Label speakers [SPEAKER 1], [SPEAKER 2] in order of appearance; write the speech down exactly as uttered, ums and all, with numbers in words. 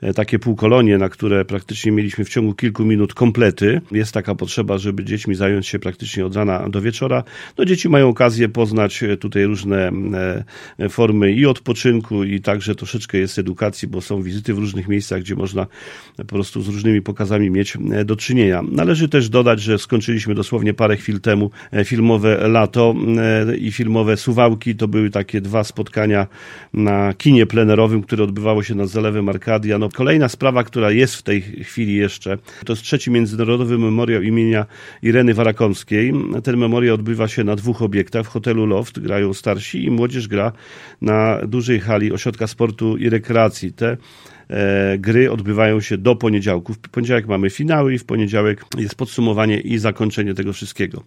[SPEAKER 1] takie półkolonie, na które praktycznie mieliśmy w ciągu kilku minut komplety. Jest taka potrzeba, żeby dziećmi zająć się praktycznie od rana do wieczora. No, dzieci mają okazję poznać tutaj różne formy i odpoczynku, i także troszeczkę jest edukacji, bo są wizyty w różnych miejscach, gdzie można po prostu z różnymi pokazami mieć do czynienia. Należy też dodać, że skończyliśmy dosłownie parę chwil temu filmowe Lato i filmowe Suwałki. To były takie dwa spotkania na kinie plenerowym, które odbywało się nad Zalewem Arkadia. No, kolejna sprawa, która jest w tej chwili jeszcze, to jest trzeci Międzynarodowy Memoriał imienia Ireny Warakowskiej. Ten memoriał odbywa się na dwóch obiektach. W hotelu Loft grają starsi i młodzież gra na dużej hali Ośrodka Sportu i Rekreacji. Te e, gry odbywają się do poniedziałku. W poniedziałek mamy finały i w poniedziałek jest podsumowanie i zakończenie tego wszystkiego.